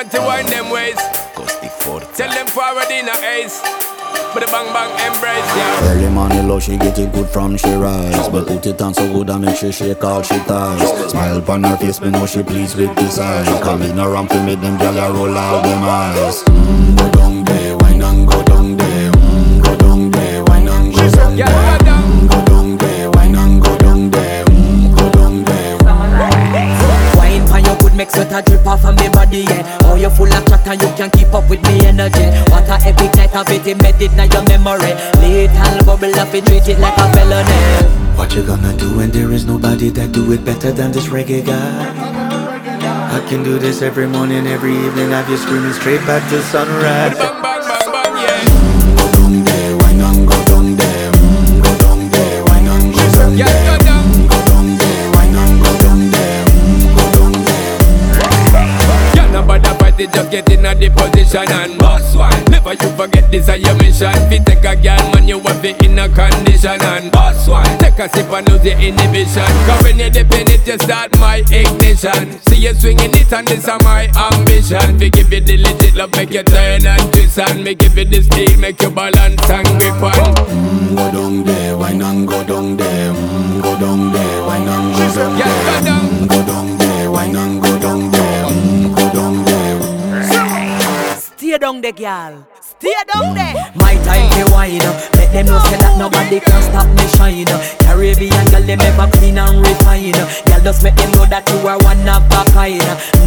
want to wind them ways. Tell them forward in a ace. But the bang bang embrace, yeah. Early morning low, she get it good from she rise. But put it on so good and make she shake all she ties. Smile upon her face, me know she pleased with this eyes. Coming around to make them gyal a roll out them eyes. Go down there, wine and go down there. Go down there, wine and go down there. Go down there, wine and go down there. Go down there. Wine for your good make sweat a drip off of me body, yeah. Oh, you full of chat and you can keep up with me energy. What a epic night of it, embedded in your memory. Little bubble up, it treat it like a felony. What you gonna do when there is nobody that do it better than this reggae guy? I can do this every morning, every evening. Have you screaming straight back to sunrise. Bang bang bang bang, yeah. Go down there, wine and go down there. Go down there, wine and go down there. Yeah, go down. Go down there, wine and go down there. Go down there. Yeah, nobody fight it, just get in a the position and boss one. Never you forget this is your mission. Fi take a girl, man, you have it in a condition and boss one. Take a sip and lose your inhibition. Cause when you dip in it, you start my ignition. See you swinging it and this is my ambition. We give you the legit love, make you turn and twist. And me give you the steel, make you balance and grip on. Go down there, wine and go down there. Go down there, wine and go down there. Yeah, go down. Go down there, wine and go down there. Go down there. Stay down there, girl. Stay down there. My time to wine. Let them know say that nobody can stop me shine. Caribbean girl, they never clean and refine. Girl, just make them know that you are one of a kind.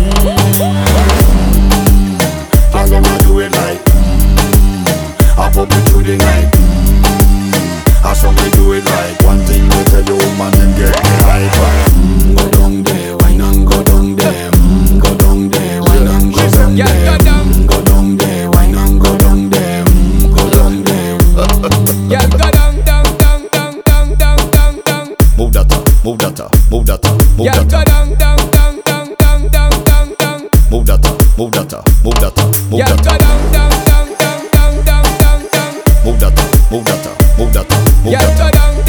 Girl, I'ma do it like I pop it through the night. I saw me do it like one thing we tell you man and get me hyper. Go down there, wine and go down there. Go down there, wine and go down Yeah, there. go down. Go down there, wine and go down there. Go down there. Yeah, go down, down, down, down, down, down, down, down. Move that up, move that up, move that up, move Yeah, that go up. down, down, down, down, down, down, down, down. Move that up, move that up, move that up, move Yeah, that go up. down, down, down, down, down, down, down. Move that up, move that up, move that up, move Yeah, that go up. down,